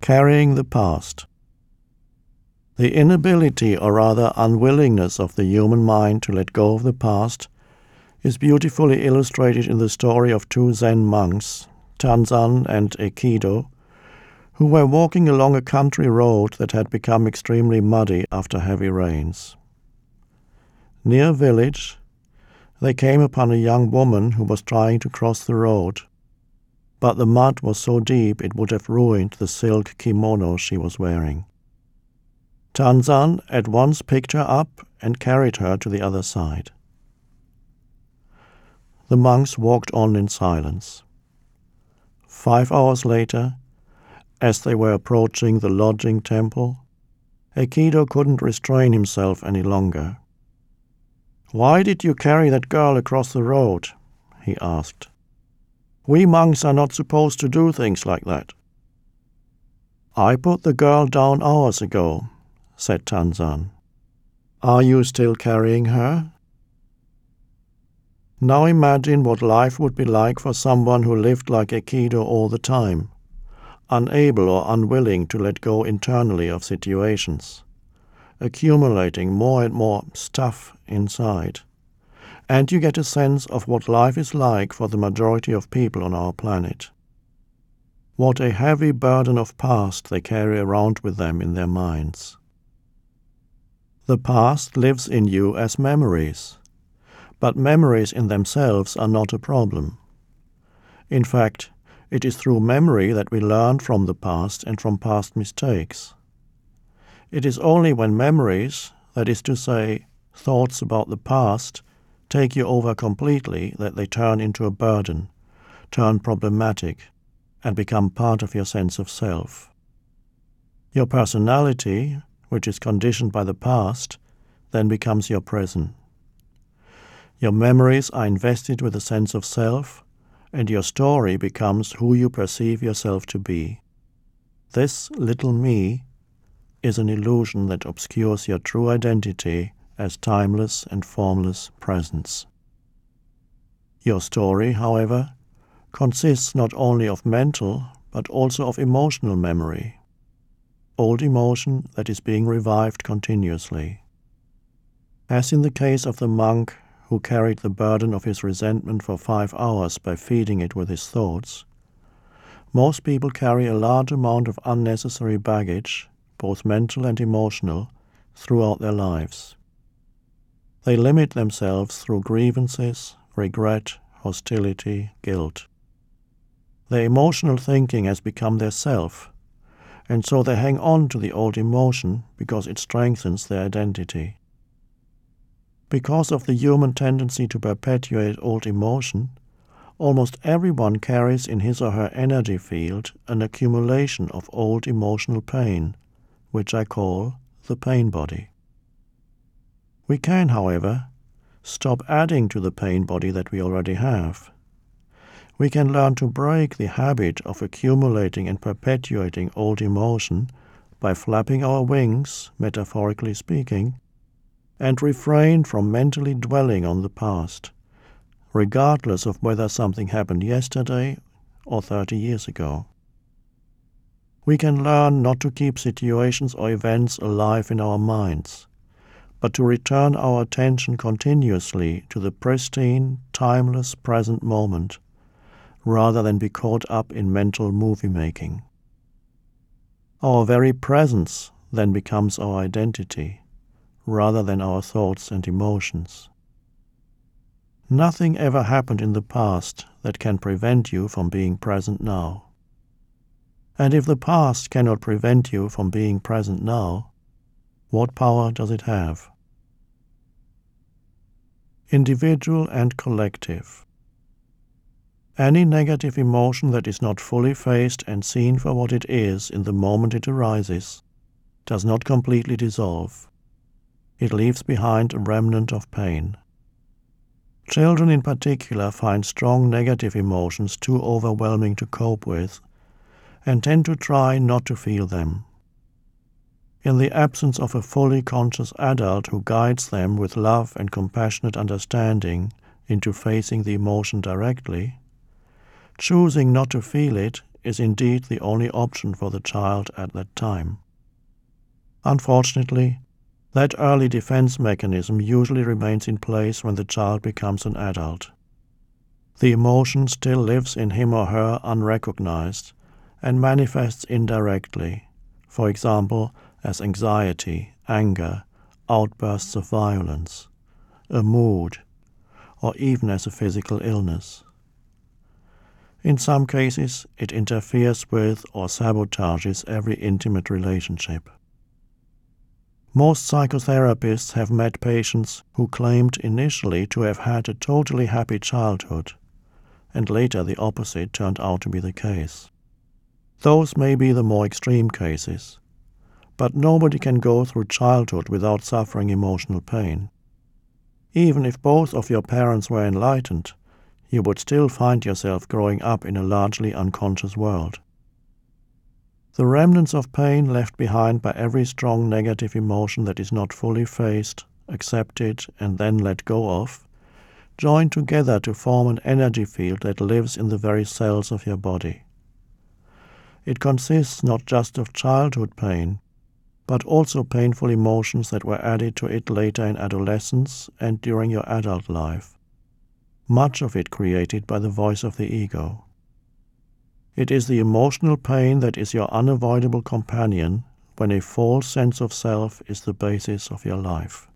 Carrying the past. The inability, or rather unwillingness, of the human mind to let go of the past is beautifully illustrated in the story of two Zen monks, Tanzan and Aikido, who were walking along a country road that had become extremely muddy after heavy rains. Near a village, they came upon a young woman who was trying to cross the road, but the mud was so deep it would have ruined the silk kimono she was wearing. Tanzan at once picked her up and carried her to the other side. The monks walked on in silence. 5 hours later, as they were approaching the lodging temple, Aikido couldn't restrain himself any longer. "Why did you carry that girl across the road?" he asked. "We monks are not supposed to do things like that." "I put the girl down hours ago," said Tanzan. "Are you still carrying her?" Now imagine what life would be like for someone who lived like Aikido all the time, unable or unwilling to let go internally of situations, accumulating more and more stuff inside. And you get a sense of what life is like for the majority of people on our planet. What a heavy burden of past they carry around with them in their minds. The past lives in you as memories, but memories in themselves are not a problem. In fact, it is through memory that we learn from the past and from past mistakes. It is only when memories, that is to say, thoughts about the past, take you over completely that they turn into a burden, turn problematic, and become part of your sense of self. Your personality, which is conditioned by the past, then becomes your present. Your memories are invested with a sense of self, and your story becomes who you perceive yourself to be. This little me is an illusion that obscures your true identity as timeless and formless presence. Your story, however, consists not only of mental but also of emotional memory, old emotion that is being revived continuously. As in the case of the monk who carried the burden of his resentment for 5 hours by feeding it with his thoughts, most people carry a large amount of unnecessary baggage, both mental and emotional, throughout their lives. They limit themselves through grievances, regret, hostility, guilt. Their emotional thinking has become their self, and so they hang on to the old emotion because it strengthens their identity. Because of the human tendency to perpetuate old emotion, almost everyone carries in his or her energy field an accumulation of old emotional pain, which I call the pain body. We can, however, stop adding to the pain body that we already have. We can learn to break the habit of accumulating and perpetuating old emotion by flapping our wings, metaphorically speaking, and refrain from mentally dwelling on the past, regardless of whether something happened yesterday or 30 years ago. We can learn not to keep situations or events alive in our minds, but to return our attention continuously to the pristine, timeless present moment, rather than be caught up in mental movie-making. Our very presence then becomes our identity, rather than our thoughts and emotions. Nothing ever happened in the past that can prevent you from being present now. And if the past cannot prevent you from being present now, what power does it have? Individual and collective. Any negative emotion that is not fully faced and seen for what it is in the moment it arises does not completely dissolve. It leaves behind a remnant of pain. Children in particular find strong negative emotions too overwhelming to cope with and tend to try not to feel them. In the absence of a fully conscious adult who guides them with love and compassionate understanding into facing the emotion directly, choosing not to feel it is indeed the only option for the child at that time. Unfortunately, that early defense mechanism usually remains in place when the child becomes an adult. The emotion still lives in him or her unrecognized and manifests indirectly, for example, as anxiety, anger, outbursts of violence, a mood, or even as a physical illness. In some cases, it interferes with or sabotages every intimate relationship. Most psychotherapists have met patients who claimed initially to have had a totally happy childhood, and later the opposite turned out to be the case. Those may be the more extreme cases, but nobody can go through childhood without suffering emotional pain. Even if both of your parents were enlightened, you would still find yourself growing up in a largely unconscious world. The remnants of pain left behind by every strong negative emotion that is not fully faced, accepted, and then let go of, join together to form an energy field that lives in the very cells of your body. It consists not just of childhood pain, but also painful emotions that were added to it later in adolescence and during your adult life, much of it created by the voice of the ego. It is the emotional pain that is your unavoidable companion when a false sense of self is the basis of your life.